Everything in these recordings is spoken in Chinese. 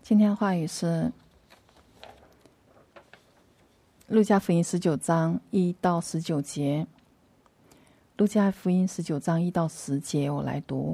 今天的话语是路加福音19章1到19节。路加福音19章1到10节，我来读。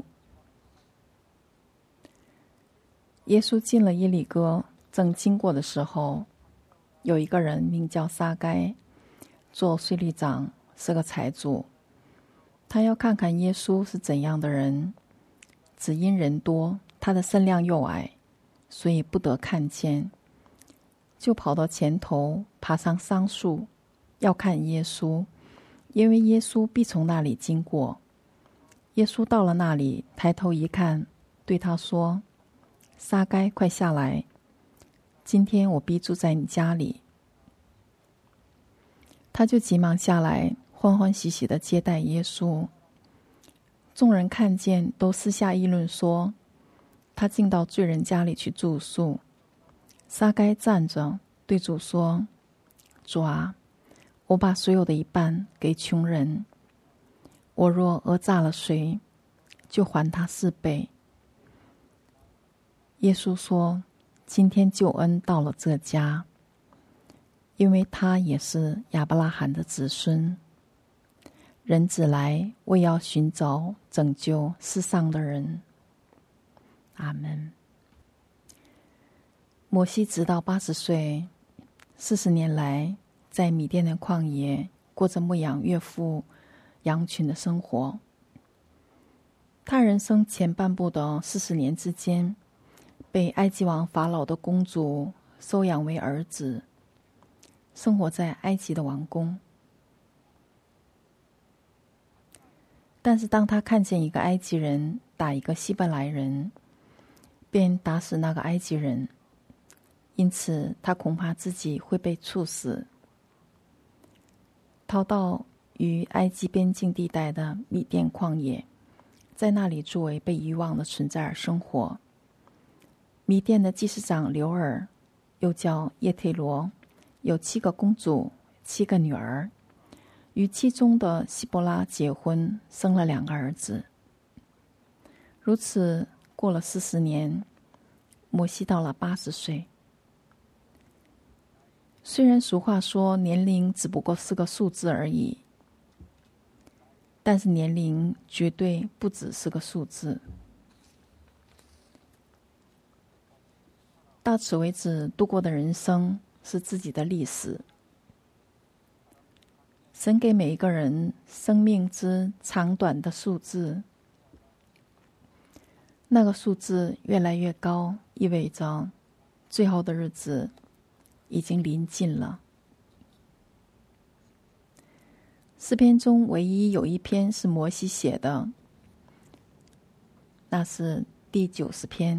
耶稣进了耶里哥，正经过的时候，有一个人名叫撒该，做税吏长，是个财主。他要看看耶稣是怎样的人，只因人多，他的身量又矮，所以不得看见，就跑到前头，爬上桑树，要看耶稣，因为耶稣必从那里经过。耶稣到了那里，抬头一看，对他说：撒该，快下来，今天我必住在你家里。他就急忙下来，欢欢喜喜地接待耶稣。众人看见，都私下议论说，他进到罪人家里去住宿。撒该站着对主说：主啊，我把所有的一半给穷人，我若讹诈了谁，就还他4倍。耶稣说：今天救恩到了这家，因为他也是亚伯拉罕的子孙。人子来，为要寻找拯救世上的人。阿们。摩西直到80岁，40年来在米甸的旷野过着牧养岳父羊群的生活。他人生前半部的40年之间，被埃及王法老的公主收养为儿子，生活在埃及的王宫。但是当他看见一个埃及人打一个希伯来人，便打死那个埃及人，因此他恐怕自己会被处死，逃到与埃及边境地带的米甸旷野，在那里作为被遗忘的存在而生活。米甸的祭司长流尔，又叫叶忒罗，有7个公主，7个女儿，与其中的希伯拉结婚，生了2个儿子。如此过了40年，摩西到了80岁。虽然俗话说年龄只不过是个数字而已，但是年龄绝对不只是个数字。到此为止度过的人生是自己的历史。神给每一个人生命之长短的数字，那个数字越来越高，意味着最后的日子已经临近了。诗篇中唯一有一篇是摩西写的，那是第90篇，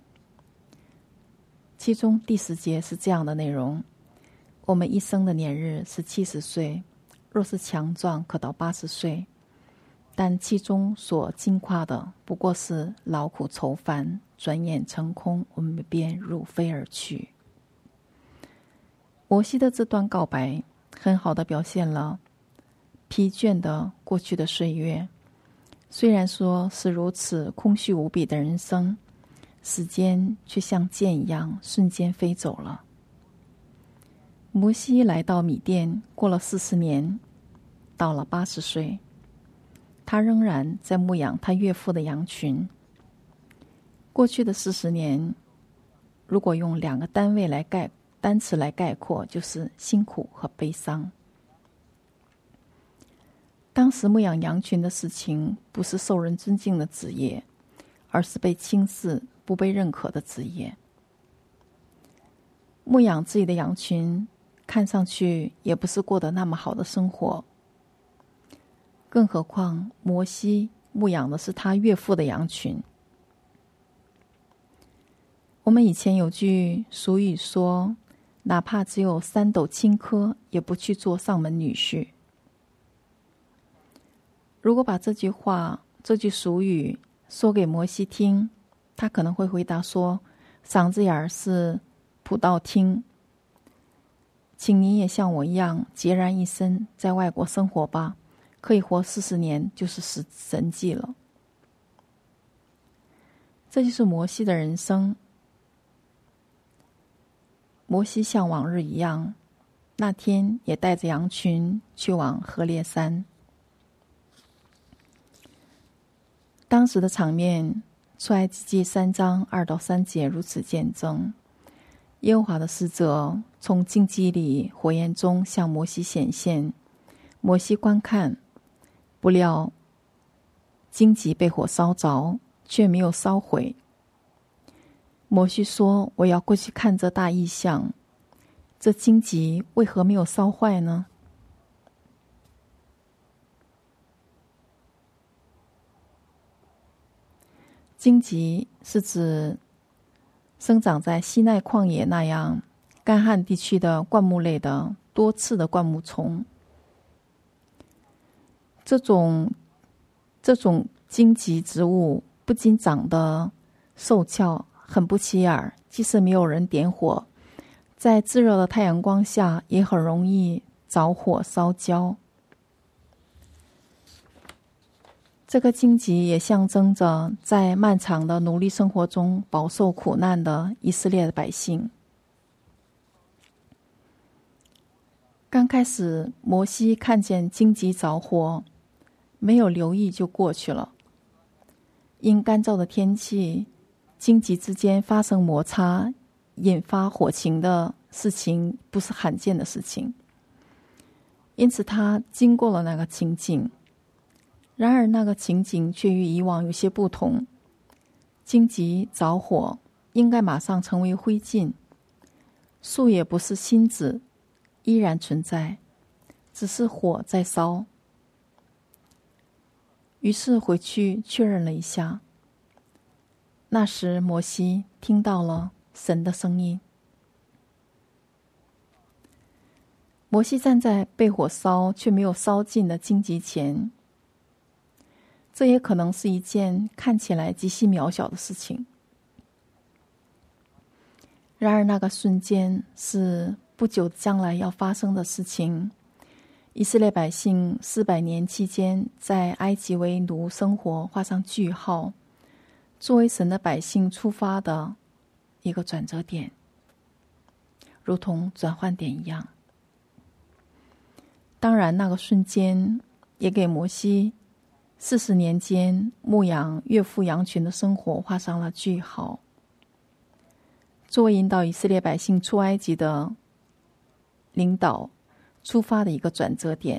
其中第10节是这样的内容：我们一生的年日是70岁，若是强壮，可到80岁，但其中所经夸的不过是劳苦愁烦，转眼成空，我们便入非而去。摩西的这段告白很好地表现了疲倦的过去的岁月。虽然说是如此空虚无比的人生，时间却像箭一样瞬间飞走了。摩西来到米甸，过了40年，到了80岁，他仍然在牧养他岳父的羊群。过去的40年，如果用2个单词来概括，就是辛苦和悲伤。当时牧养羊群的事情不是受人尊敬的职业，而是被轻视、不被认可的职业。牧养自己的羊群看上去也不是过得那么好的生活，更何况摩西牧养的是他岳父的羊群。我们以前有句俗语说，哪怕只有3斗青稞，也不去做上门女婿。如果把这句俗语说给摩西听，他可能会回答说，嗓子眼儿是普道听，请你也像我一样孑然一身在外国生活吧，可以活40年就是神迹了。这就是摩西的人生。 摩西像往日一样，那天也带着羊群去往何烈山。当时的场面，出埃及记3章2到3节如此见证：耶和华的使者从荆棘里火焰中向摩西显现，摩西观看，不料荆棘被火烧着，却没有烧毁。摩西说：“我要过去看这大异象，这荆棘为何没有烧坏呢？”荆棘是指生长在西奈旷野那样干旱地区的灌木类的多刺的灌木丛。这种荆棘植物不仅长得瘦俏，很不起眼，即使没有人点火，在炙热的太阳光下也很容易着火烧焦。这个荆棘也象征着在漫长的奴隶生活中饱受苦难的以色列的百姓。刚开始，摩西看见荆棘着火，没有留意就过去了。因干燥的天气，荆棘之间发生摩擦，引发火情的事情不是罕见的事情，因此他经过了那个情景。然而那个情景却与以往有些不同。荆棘着火应该马上成为灰烬，树也不是芯子，依然存在，只是火在烧。于是回去确认了一下，那时摩西听到了神的声音。摩西站在被火烧却没有烧尽的荆棘前，这也可能是一件看起来极其渺小的事情。然而那个瞬间是不久将来要发生的事情。以色列百姓400年期间在埃及为奴生活画上句号，作为神的百姓出发的一个转折点，如同转换点一样。当然那个瞬间也给摩西40年间牧养岳父羊群的生活画上了句号。作为引导以色列百姓出埃及的领导出发的一个转折点，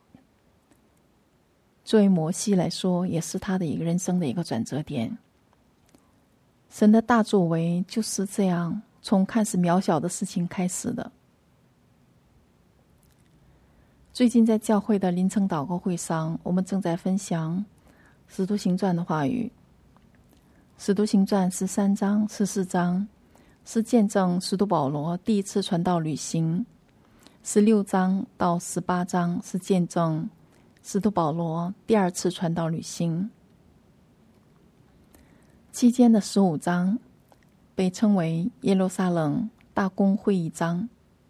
作为摩西来说也是他的一个人生的一个转折点。神的大作为就是这样从看似渺小的事情开始的。最近在教会的凌晨祷告会上，我们正在分享使徒行传的话语。使徒行传13章14章是见证使徒保罗第一次传道旅行，16章到18章是见证使徒保罗第二次传道旅行。期间的15章被称为耶路撒冷大公会议章。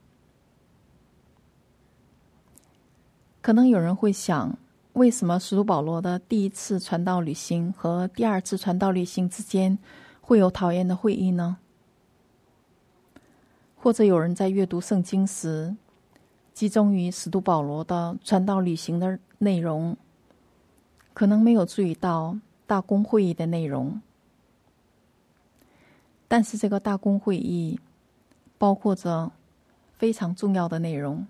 可能有人会想，为什么使徒保罗的第一次传道旅行和第二次传道旅行之间会有讨厌的会议呢？或者有人在阅读圣经时集中于使徒保罗的传道旅行的内容，可能没有注意到大公会议的内容。但是这个大公会议包括着非常重要的内容。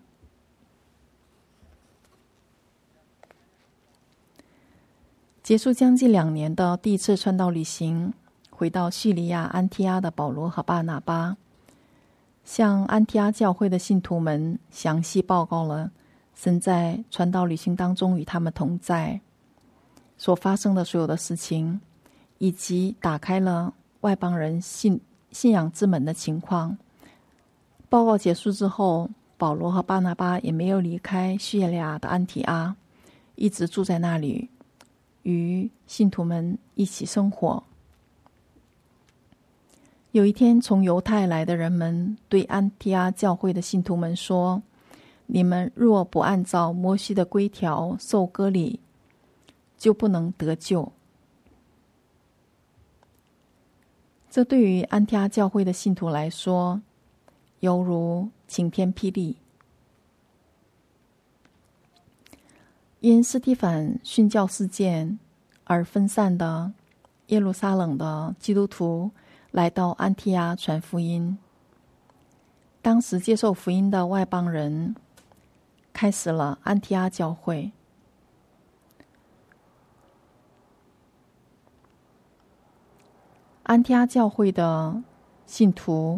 结束将近2年的第一次传道旅行，回到叙利亚安提阿的保罗和巴拿巴，向安提阿教会的信徒们详细报告了神在传道旅行当中与他们同在所发生的所有的事情，以及打开了外邦人信仰之门的情况。报告结束之后，保罗和巴拿巴也没有离开叙利亚的安提阿，一直住在那里，与信徒们一起生活。有一天，从犹太来的人们对安提阿教会的信徒们说：“你们若不按照摩西的规条受割礼，就不能得救。”这对于安提阿教会的信徒来说， 犹如晴天霹雳。因斯提反殉教事件而分散的耶路撒冷的基督徒来到安提阿传福音。当时接受福音的外邦人开始了安提阿教会。安提阿教会的信徒，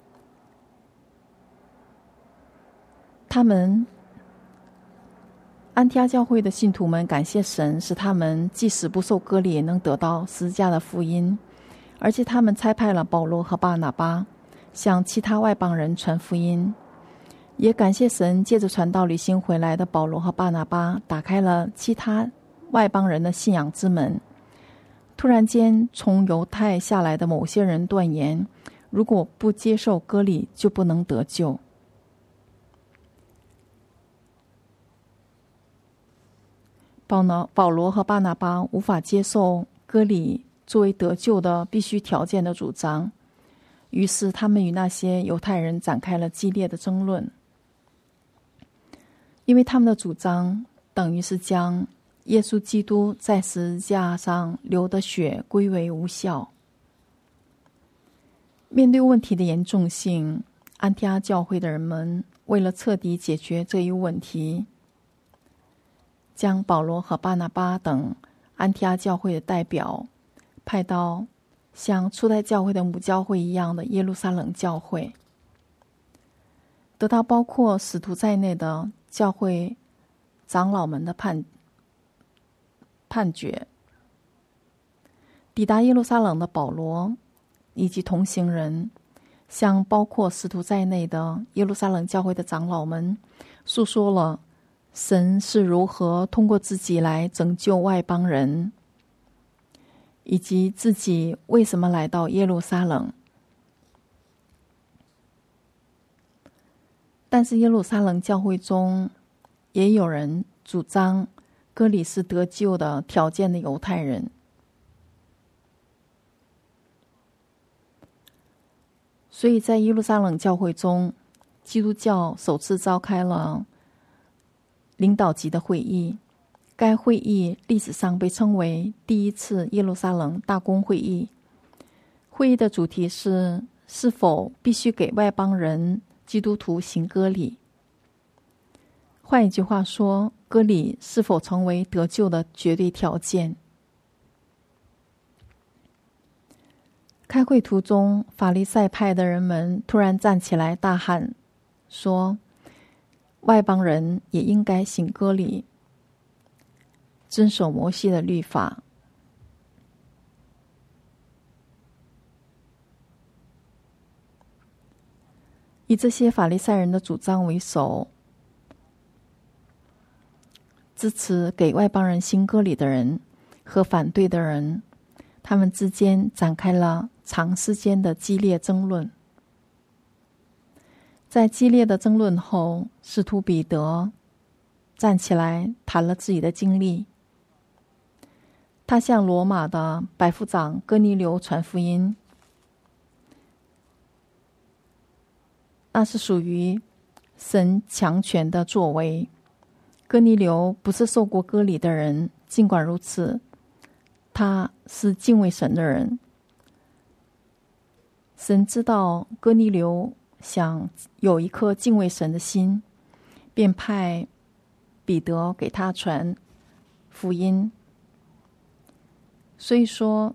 安提阿教会的信徒们感谢神，使他们即使不受割礼也能得到十字架的福音，而且他们差派了保罗和巴拿巴向其他外邦人传福音，也感谢神借着传道旅行回来的保罗和巴拿巴打开了其他外邦人的信仰之门。突然间，从犹太下来的某些人断言，如果不接受割礼就不能得救。保罗和巴拿巴无法接受割礼作为得救的必须条件的主张，于是他们与那些犹太人展开了激烈的争论，因为他们的主张等于是将耶稣基督在十字架上流的血归为无效。面对问题的严重性，安提阿教会的人们为了彻底解决这一问题，将保罗和巴拿巴等安提阿教会的代表派到像初代教会的母教会一样的耶路撒冷教会，得到包括使徒在内的教会长老们的判决。抵达耶路撒冷的保罗以及同行人向包括使徒在内的耶路撒冷教会的长老们诉说了神是如何通过自己来拯救外邦人，以及自己为什么来到耶路撒冷。但是耶路撒冷教会中也有人主张割礼是得救的条件的犹太人，所以在耶路撒冷教会中，基督教首次召开了领导级的会议。该会议历史上被称为第一次耶路撒冷大公会议。会议的主题是否必须给外邦人基督徒行割礼。换一句话说，割礼是否成为得救的绝对条件。开会途中，法利赛派的人们突然站起来大喊说，外邦人也应该行割礼，遵守摩西的律法。以这些法利赛人的主张为首，支持给外邦人行割礼的人和反对的人，他们之间展开了长时间的激烈争论。在激烈的争论后，使徒彼得站起来谈了自己的经历。他向罗马的百夫长哥尼流传福音，那是属于神强权的作为。哥尼流不是受过割礼的人，尽管如此，他是敬畏神的人。神知道哥尼流想有一颗敬畏神的心，便派彼得给他传福音。所以说，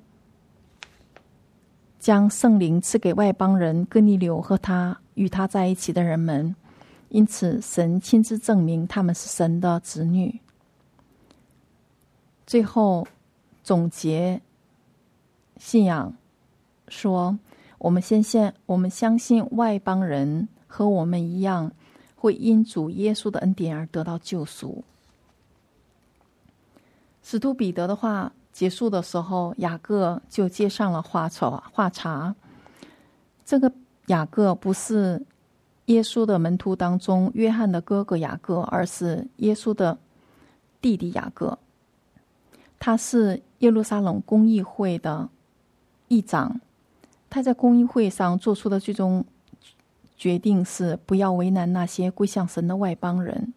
将圣灵赐给外邦人哥尼流和与他在一起的人们，因此神亲自证明他们是神的子女。最后总结信仰说，我们相信外邦人和我们一样，会因主耶稣的恩典而得到救赎。使徒彼得的话结束的时候，雅各就接上了话茬。这个雅各不是耶稣的门徒当中约翰的哥哥雅各，而是耶稣的弟弟雅各。他是耶路撒冷公议会的议长，他在公议会上做出的决定是不要为难那些归向神的外邦人。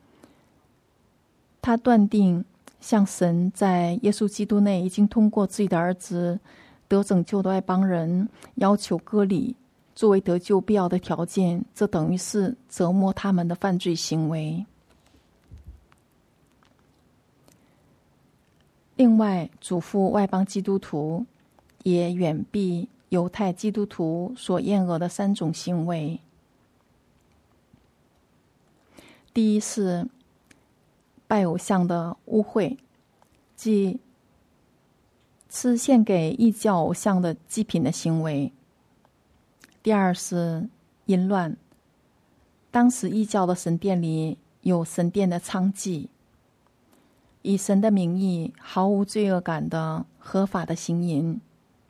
他断定向神在耶稣基督内已经通过自己的儿子得拯救的外邦人要求割礼作为得救必要的条件，这等于是折磨他们的犯罪行为。另外，嘱咐外邦基督徒也远避犹太基督徒所厌恶的3种行为。第一是拜偶像的污秽，即吃献给异教偶像的祭品的行为。第二是淫乱，当时异教的神殿里有神殿的娼妓，以神的名义毫无罪恶感的合法的行淫。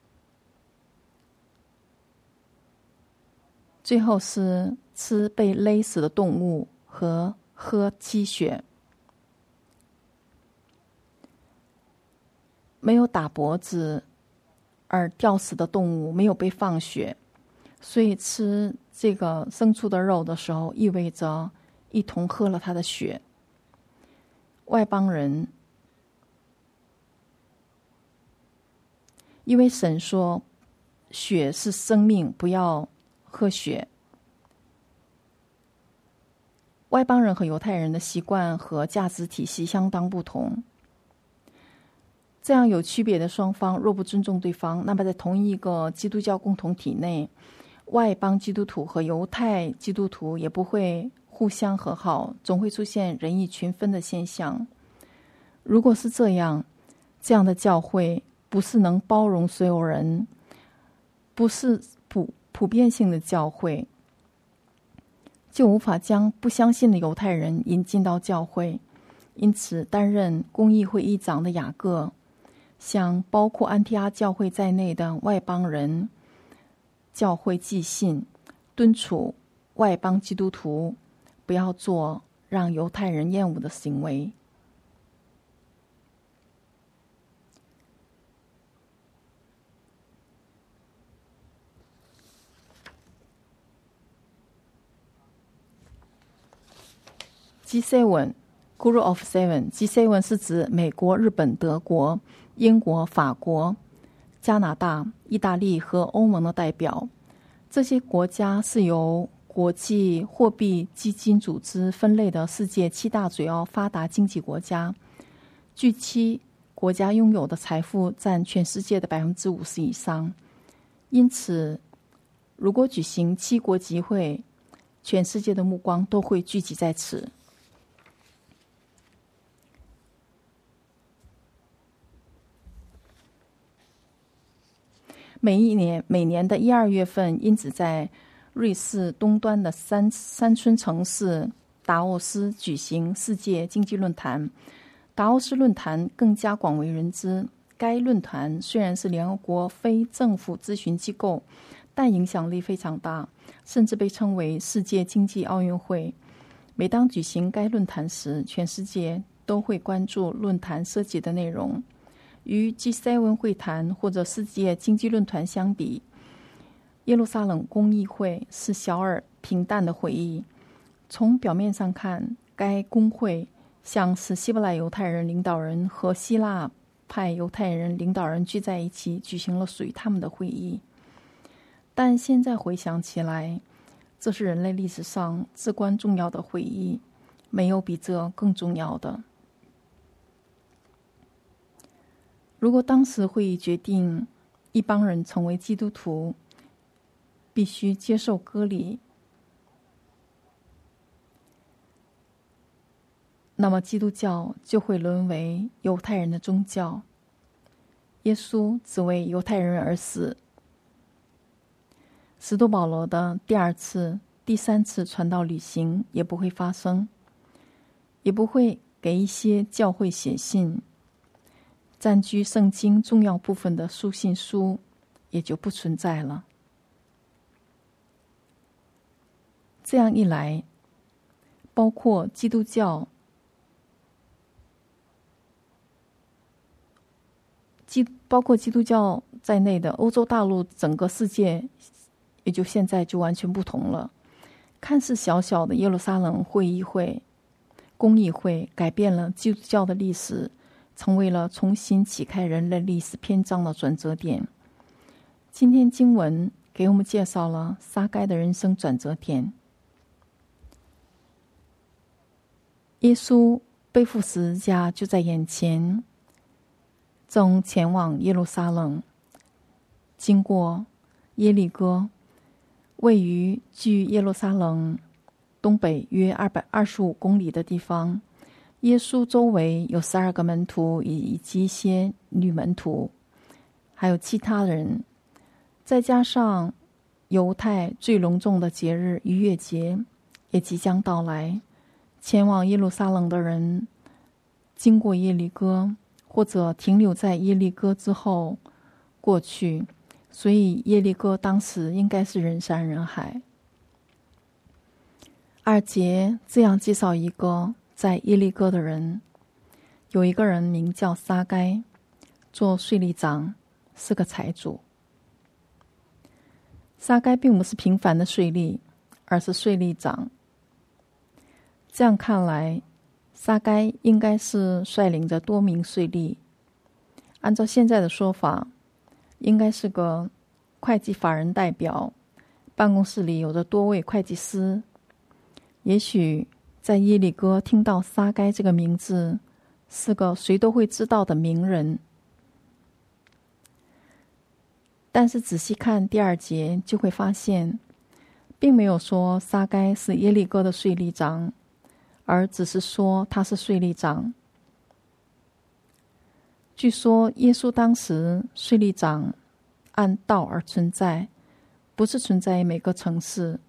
最后是吃被勒死的动物和喝鸡血。没有打脖子而吊死的动物没有被放血，所以吃这个牲畜的肉的时候，意味着一同喝了它的血。外邦人因为神说血是生命，不要喝血。外邦人和犹太人的习惯和价值体系相当不同，这样有区别的双方若不尊重对方，那么在同一个基督教共同体内，外邦基督徒和犹太基督徒也不会互相和好，总会出现人意群分的现象。如果是这样的教会不是能包容所有人，不是普遍性的教会，就无法将不相信的犹太人引进到教会。因此，担任公议会议长的雅各向包括安提阿教会在内的外邦人教会寄信，敦促外邦基督徒不要做让犹太人厌恶的行为。G7 Guru of Seven G7 是指美国、日本、德国、英国、法国、加拿大、意大利和欧盟的代表。这些国家是由国际货币基金组织分类的世界7大主要发达经济国家。据其国家拥有的财富占全世界的50%以上。因此，如果举行7国集会，全世界的目光都会聚集在此。每年的1、2月份，因此在瑞士东端的山村城市达沃斯举行世界经济论坛。达沃斯论坛更加广为人知。该论坛虽然是联合国非政府咨询机构，但影响力非常大，甚至被称为世界经济奥运会。每当举行该论坛时，全世界都会关注论坛涉及的内容。与 G7 会谈或者世界经济论坛相比，耶路撒冷公议会是小而平淡的会议。从表面上看，该公会像是希伯来犹太人领导人和希腊派犹太人领导人聚在一起举行了属于他们的会议。但现在回想起来，这是人类历史上至关重要的会议，没有比这更重要的。如果当时会议决定一帮人成为基督徒，必须接受割礼，那么基督教就会沦为犹太人的宗教。耶稣只为犹太人而死。使徒保罗的第2次、第3次传道旅行也不会发生，也不会给一些教会写信。占据圣经重要部分的书信书也就不存在了。这样一来，包括基督教在内的欧洲大陆整个世界， 也就现在就完全不同了。看似小小的耶路撒冷公议会改变了基督教的历史，成为了重新启开人类历史篇章的转折点。今天经文给我们介绍了撒该的人生转折点。耶稣背负十字架就在眼前，正前往耶路撒冷，经过耶利哥，位于距耶路撒冷东北约225公里的地方。耶稣周围有12个门徒以及一些女门徒，还有其他人，再加上犹太最隆重的节日逾越节也即将到来。前往耶路撒冷的人经过耶利哥，或者停留在耶利哥之后过去，所以耶利哥当时应该是人山人海。2节这样介绍一个在耶利哥的人，有一个人名叫撒该，做税吏长，是个财主。撒该并不是平凡的税吏，而是税吏长。这样看来，撒该应该是率领着多名税吏，按照现在的说法，应该是个会计法人代表，办公室里有着多位会计师。也许在耶利哥听到撒该这个名字，是个谁都会知道的名人。但是仔细看第2节就会发现，并没有说撒该是耶利哥的税吏长，而只是说他是税吏长。据说耶稣当时税吏长按道而存在，不是存在于每个城市，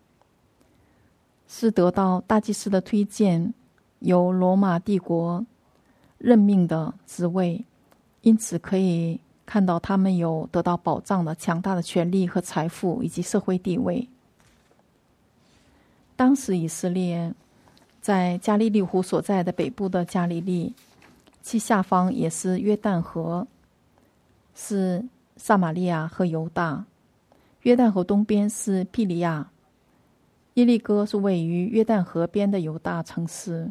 是得到大祭司的推荐，由罗马帝国任命的职位，因此可以看到他们有得到保障的强大的权力和财富以及社会地位。当时以色列在加利利湖所在的北部的加利利，其下方也是约旦河，是撒玛利亚和犹大。约旦河东边是庇利亚，耶利哥是位于约旦河边的犹大城市。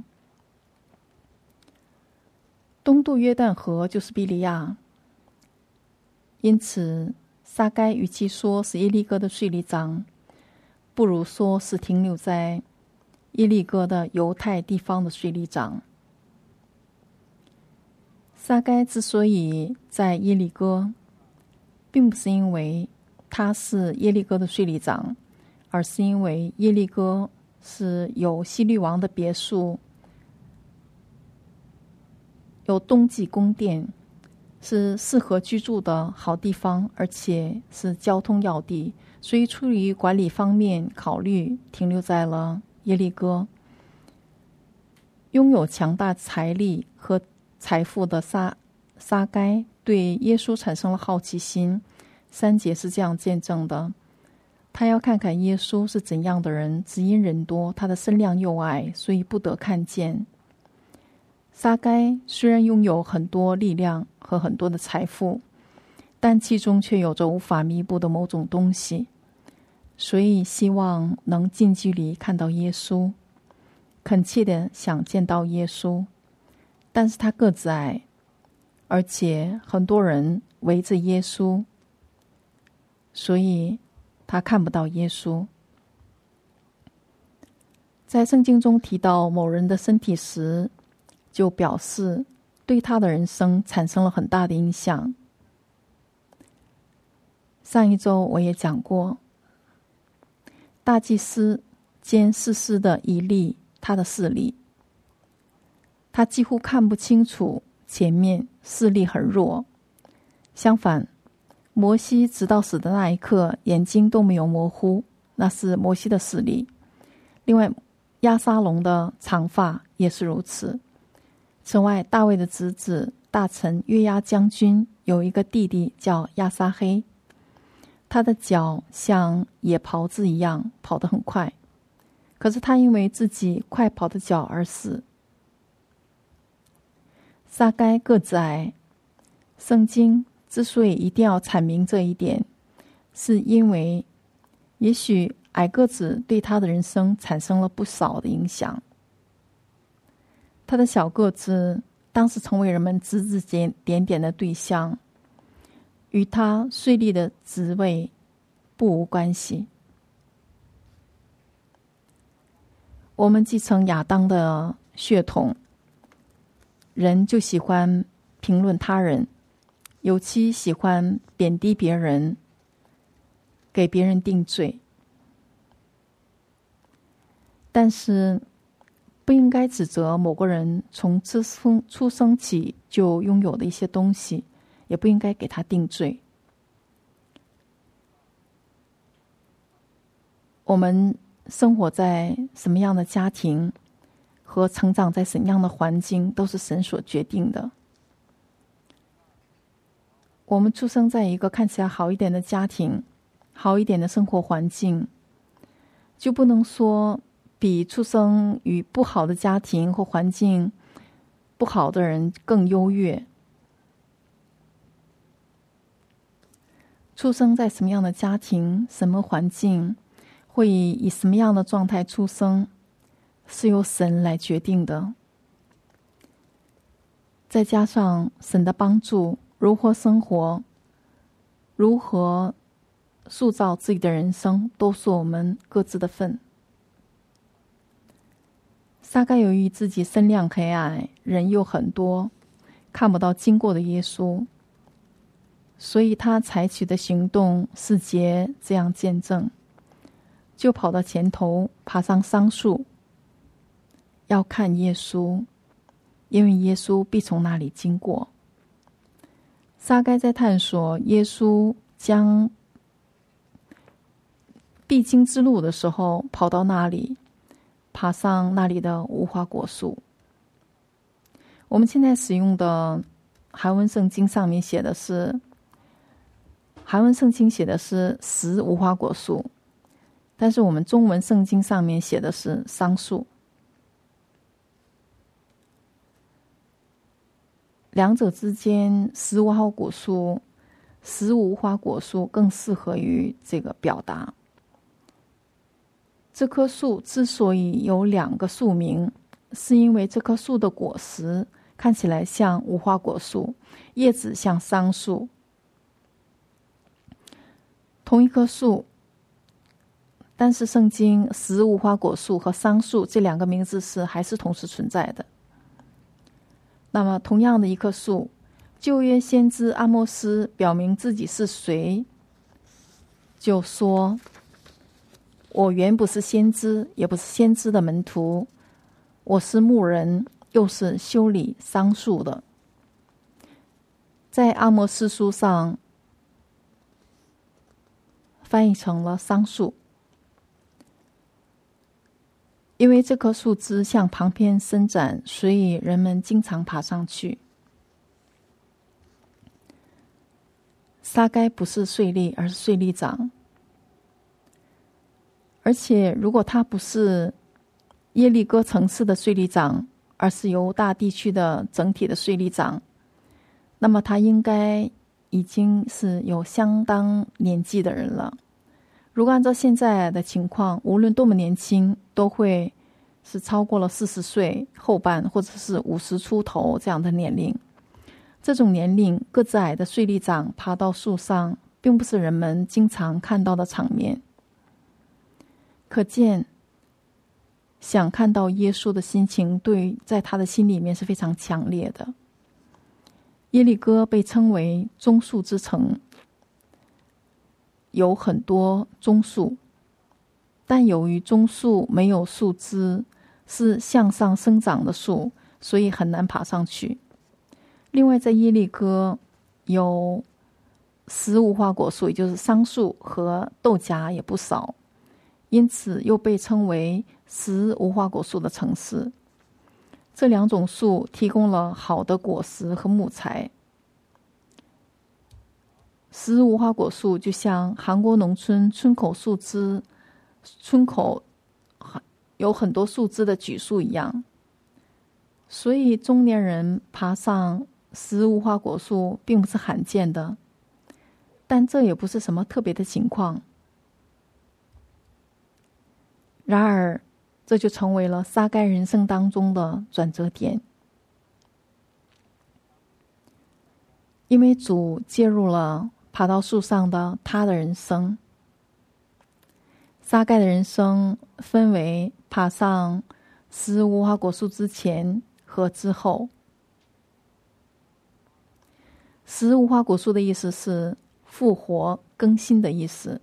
东渡约旦河就是庇利亚，因此撒该与其说是耶利哥的税吏长，不如说是停留在耶利哥的犹太地方的税吏长。撒该之所以在耶利哥，并不是因为他是耶利哥的税吏长，而是因为耶利哥是有希律王的别墅，有冬季宫殿，是适合居住的好地方，而且是交通要地，所以出于管理方面考虑，停留在了耶利哥。拥有强大财力和财富的撒该对耶稣产生了好奇心。3节是这样见证的：他要看看耶稣是怎样的人，只因人多，他的身量又矮，所以不得看见。撒该虽然拥有很多力量和很多的财富，但其中却有着无法弥补的某种东西，所以希望能近距离看到耶稣，恳切地想见到耶稣。但是他个子矮，而且很多人围着耶稣，所以他看不到耶稣。在圣经中提到某人的身体时，就表示对他的人生产生了很大的影响。上一周我也讲过，大祭司兼士师的以利，他的视力，他几乎看不清楚前面，视力很弱。相反，摩西直到死的那一刻，眼睛都没有模糊，那是摩西的视力。另外，押沙龙的长发也是如此。此外，大卫的侄子大臣约押将军有一个弟弟叫亚撒黑，他的脚像野狍子一样跑得很快，可是他因为自己快跑的脚而死。撒该个子矮，圣经之所以一定要阐明这一点，是因为也许矮个子对他的人生产生了不少的影响。他的小个子当时成为人们指指点点的对象，与他税吏的职位不无关系。我们继承亚当的血统，人就喜欢评论他人，尤其喜欢贬低别人，给别人定罪。但是不应该指责某个人从出生起就拥有的一些东西，也不应该给他定罪。我们生活在什么样的家庭和成长在什么样的环境，都是神所决定的。我们出生在一个看起来好一点的家庭，好一点的生活环境，就不能说比出生于不好的家庭或环境不好的人更优越。出生在什么样的家庭，什么环境，会以什么样的状态出生，是由神来决定的。再加上神的帮助，如何生活，如何塑造自己的人生，都是我们各自的份。撒该由于自己身量很矮，人又很多，看不到经过的耶稣，所以他采取的行动是结这样见证，就跑到前头，爬上桑树，要看耶稣，因为耶稣必从那里经过。撒该在探索耶稣将必经之路的时候，跑到那里，爬上那里的无花果树。我们现在使用的韩文圣经上面写的是，韩文圣经写的是10无花果树，但是我们中文圣经上面写的是桑树。两者之间，10无花果树，10无花果树更适合于这个表达。这棵树之所以有2个树名，是因为这棵树的果实看起来像无花果树，叶子像桑树。同一棵树，但是圣经10无花果树和桑树这2个名字还是同时存在的。那么同样的一棵树，旧约先知阿摩斯表明自己是谁，就说，我原不是先知，也不是先知的门徒，我是牧人，又是修理桑树的。在阿摩斯书上翻译成了桑树，因为这棵树枝向旁边伸展，所以人们经常爬上去。撒该不是税吏，而是税吏长。而且如果他不是耶利哥城市的税吏长，而是犹大地区的整体的税吏长，那么他应该已经是有相当年纪的人了。如果按照现在的情况，无论多么年轻，都会是超过了40岁后半，或者是50出头这样的年龄。这种年龄，个子矮的税吏长爬到树上，并不是人们经常看到的场面。可见，想看到耶稣的心情，在他的心里面是非常强烈的。耶利哥被称为棕树之城，有很多棕树，但由于棕树没有树枝，是向上生长的树，所以很难爬上去。另外在耶利哥有10无花果树，也就是桑树和豆荚也不少，因此又被称为10无花果树的城市。这2种树提供了好的果实和木材。10无花果树就像韩国农村村口树枝，村口有很多树枝的榉树一样，所以中年人爬上10无花果树并不是罕见的，但这也不是什么特别的情况。 然而，这就成为了撒该人生当中的转折点，因为主介入了爬到树上的他的人生。撒该的人生分为爬上食无花果树之前和之后。食无花果树的意思是复活、更新的意思。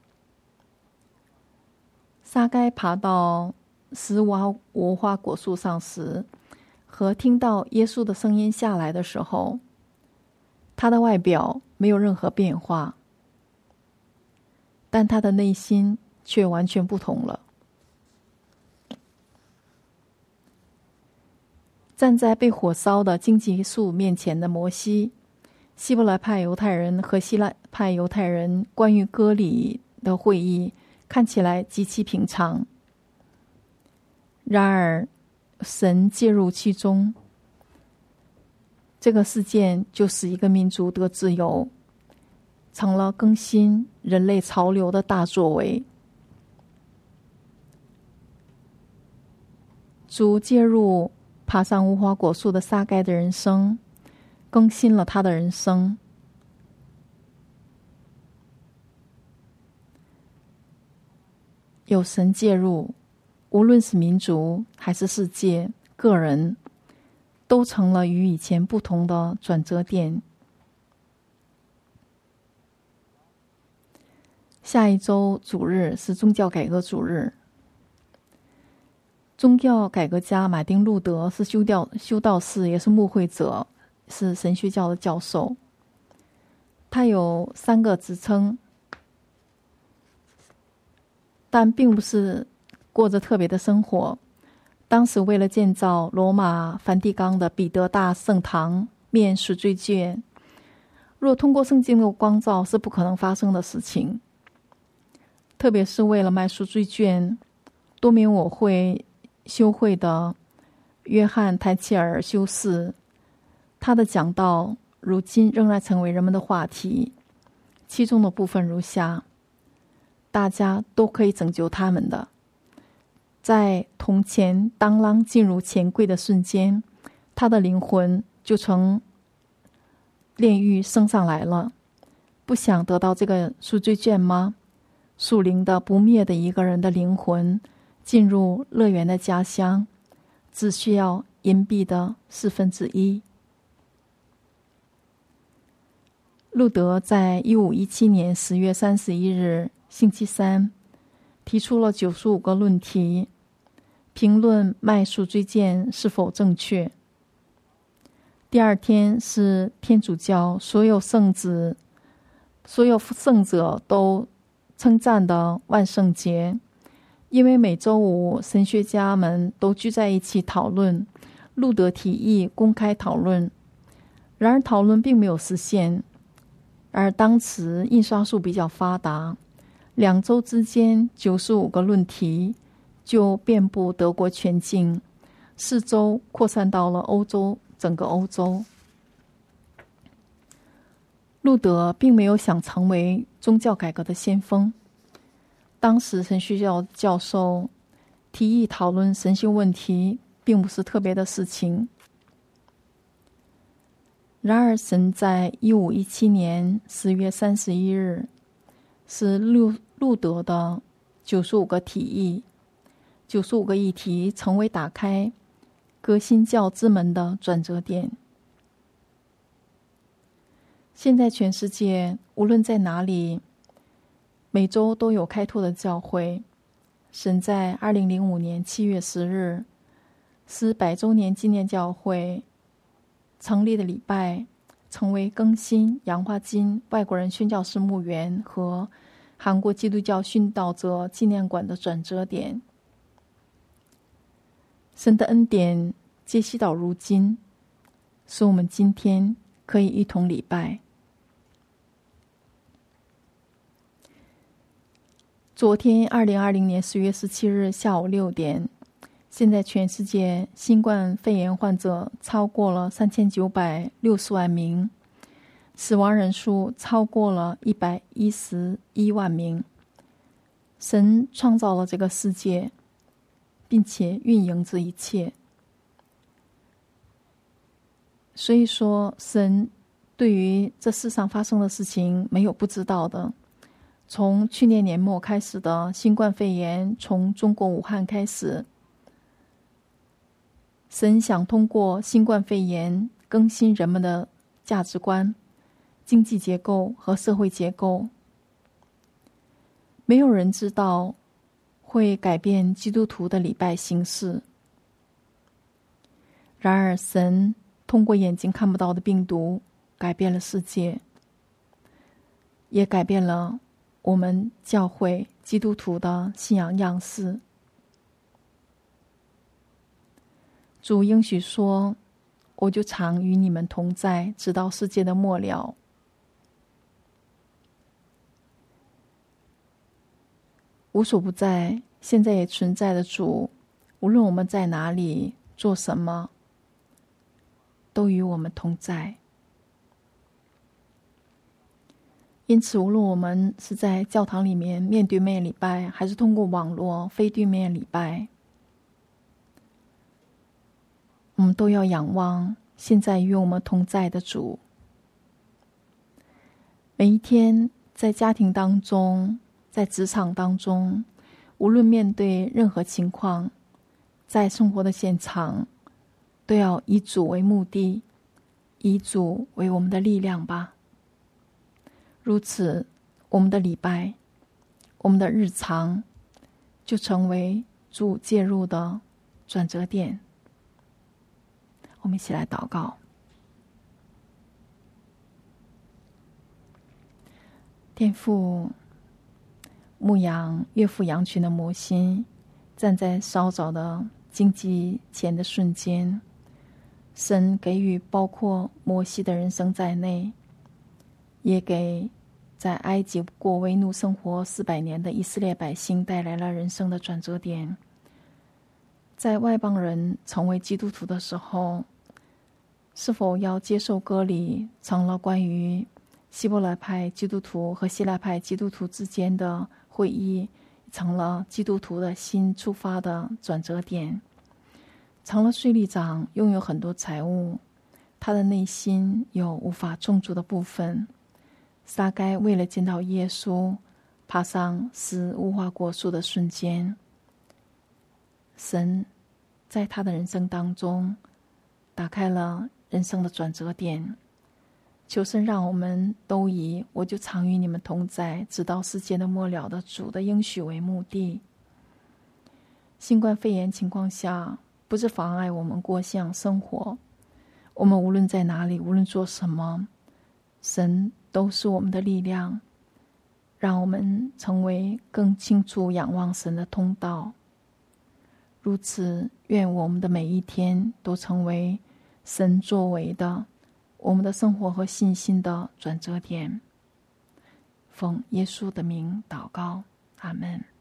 撒该爬到食无花果树上时，和听到耶稣的声音下来的时候，他的外表没有任何变化，但他的内心却完全不同了。站在被火烧的荆棘树面前的摩西，希伯来派犹太人和希腊派犹太人关于割礼的会议看起来极其平常。然而，神介入其中，这个事件就使一个民族得自由，成了更新人类潮流的大作为。主介入爬上无花果树的撒该的人生，更新了他的人生。有神介入，无论是民族还是世界，个人都成了与以前不同的转折点。下一周主日是宗教改革主日。宗教改革家马丁·路德是修道士，也是牧会者，是神学教的教授。他有3个职称，但并不是过着特别的生活。当时为了建造罗马梵蒂冈的彼得大圣堂面赎罪券，若通过圣经的光照是不可能发生的事情。特别是为了卖赎罪券，多明我会修会的约翰·台切尔修士，他的讲道如今仍然成为人们的话题。其中的部分如下：大家都可以拯救他们的。在铜钱当啷进入钱柜的瞬间，他的灵魂就从炼狱升上来了。不想得到这个赎罪券吗？属灵的不灭的一个人的灵魂进入乐园的家乡，只需要银币的1/4。路德在1517年10月31日星期三提出了95个论题，评论卖赎罪券是否正确。第二天是天主教所有圣者都称赞的万圣节，因为每周五神学家们都聚在一起讨论。路德提议公开讨论，然而讨论并没有实现。而当时印刷术比较发达，2周之间95个论题就遍布德国全境，4周扩散到了整个欧洲。路德并没有想成为宗教改革的先锋。当时神学教教授提议讨论神性问题并不是特别的事情。然而神在1517年10月31日使路德的95个提议、95个议题成为打开革新教之门的转折点。现在全世界无论在哪里，每周都有开拓的教会。神在2005年7月10日使100周年纪念教会成立的礼拜成为更新杨华金外国人宣教士墓园和韩国基督教殉道者纪念馆的转折点。神的恩典接续到如今，使我们今天可以一同礼拜。昨天2020年10月17日下午6点，现在全世界新冠肺炎患者超过了3960万名，死亡人数超过了111万名。神创造了这个世界， 并且运营这一切。所以说，神对于这世上发生的事情没有不知道的。从去年年末开始的新冠肺炎，从中国武汉开始，神想通过新冠肺炎更新人们的价值观、经济结构和社会结构。没有人知道会改变基督徒的礼拜形式。然而，神通过眼睛看不到的病毒改变了世界，也改变了我们教会基督徒的信仰样式。主应许说，我就常与你们同在，直到世界的末了。无所不在，现在也存在的主，无论我们在哪里做什么，都与我们同在。因此，无论我们是在教堂里面面对面礼拜，还是通过网络非对面礼拜，我们都要仰望现在与我们同在的主。每一天，在家庭当中，在职场当中，无论面对任何情况，在生活的现场，都要以主为目的，以主为我们的力量吧。如此，我们的礼拜，我们的日常，就成为主介入的转折点。我们一起来祷告。天父，牧养岳父羊群的摩西，站在稍早的荆棘前的瞬间，神给予包括摩西的人生在内，也给在埃及过为奴生活400年的以色列百姓带来了人生的转折点。在外邦人成为基督徒的时候，是否要接受割礼，成了关于希伯来派基督徒和希腊派基督徒之间的会议，成了基督徒的新出发的转折点。成了税吏长，拥有很多财物，他的内心有无法种植的部分。撒该为了见到耶稣，爬上死无花果树的瞬间，神在他的人生当中打开了人生的转折点。求神让我们都以我就常与你们同在，直到世界的末了的主的应许为目的。新冠肺炎情况下，不是妨碍我们过信仰生活。我们无论在哪里，无论做什么，神都是我们的力量，让我们成为更清楚仰望神的通道。如此，愿我们的每一天都成为神作为的我们的生活和信心的转折点。奉耶稣的名祷告，阿们。